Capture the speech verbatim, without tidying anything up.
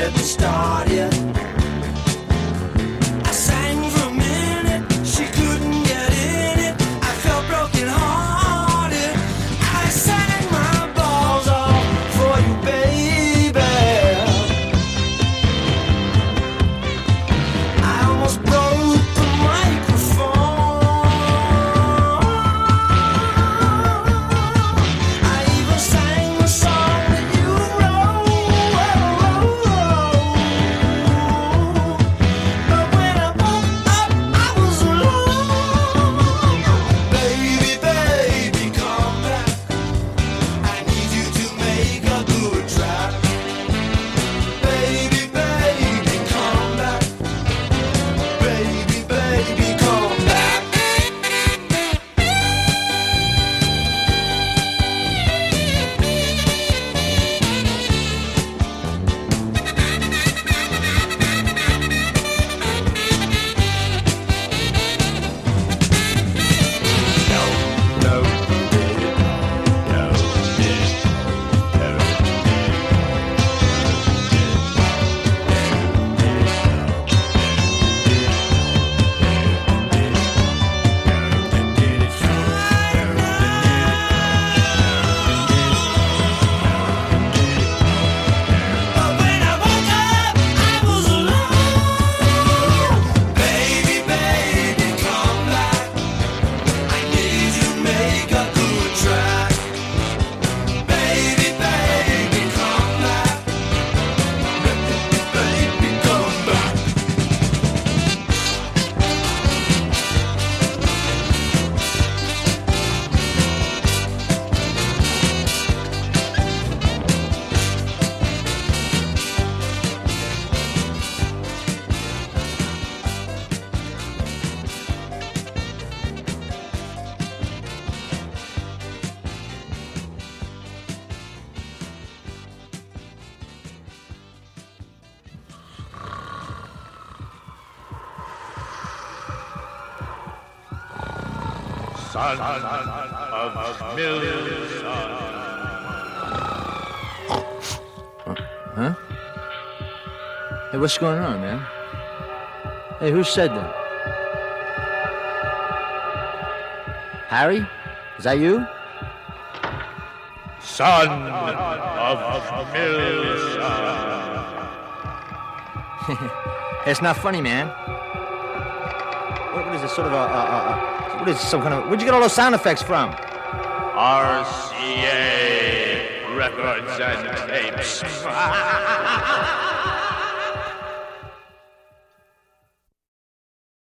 get me started. I sang for a minute, she couldn't get in it. I felt broken hearted. I sang my balls off for you, baby. I almost broke the microphone. I even sang the song that you wrote. But when I woke up, I was alone. Baby, baby, come back. I need you to make a good track. Baby, baby, come back. Baby, baby, come back. No, no, did it. No, did it. No, But when I woke up, I was alone. Baby, baby, come back. I need you to make a good track. Baby, baby, come back. Baby, come back. Son of millions. Huh? Hey, what's going on, man? Hey, who said that? Harry? Is that you? Son of millions. It's not funny, man. What, what is this, sort of a, a, a, a... What is this, some kind of... Where'd you get all those sound effects from? R C A Records and Tapes.